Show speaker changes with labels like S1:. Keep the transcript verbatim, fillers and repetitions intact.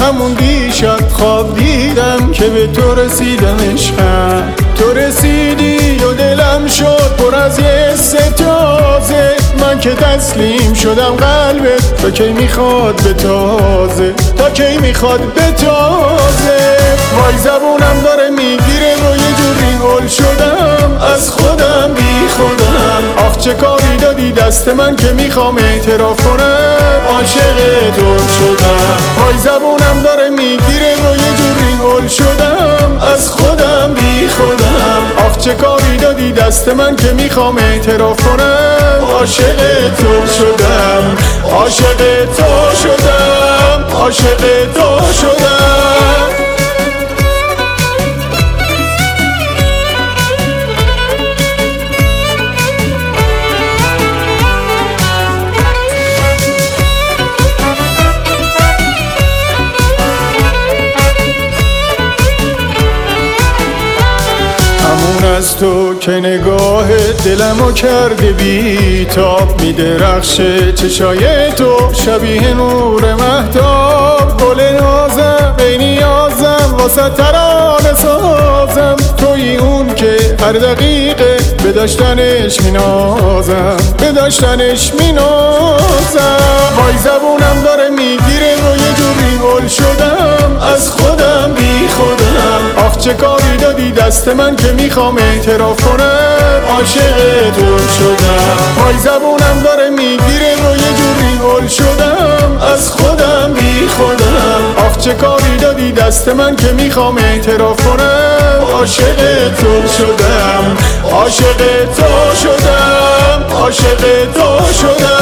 S1: همون دیشب خواب دیدم که به تو رسیدم عشقم. تو رسیدی و دلم شد پر از یه ستازه، من که تسلیم شدم قلبت تا کی میخواد به تازه، تا کی میخواد به تازه. وای زبونم داره میگیره و یه جوری هول شدم از خودم بی خودم. آخ چه کاری دادی دست من که میخوام اعتراف کنم عاشق تو شدم. وای زبونم داره میگیره و یه جوری هول شدم از خودم بی خودم. آخ چه کاری دادی دست من که میخوام اعتراف کنم عاشق تو شدم، عاشق تو شدم، عاشق تو شدم. همون از تو که نگاه دلمو کرده بی تاب، میدرخشه چشای تو شبیه نور مهتاب. گل نازم ای نیازم واسه ترانه سازم، توی اون که هر دقیقه به داشتنش مینازم، به داشتنش مینازم. وای زبونم داره میگیره و یه جوری هول شدم از خودم بی خودم. آخ چه کاری دادی دست من که میخوام اعتراف کنم عاشق تو شدم. وای زبونم داره میگیره و یه جوری هول شدم از خودم بی خودم. آخ چه کاری دادی دست من که میخوام اعتراف کنم عاشق تو شدم، عاشق تو شدم، عاشق تو شدم.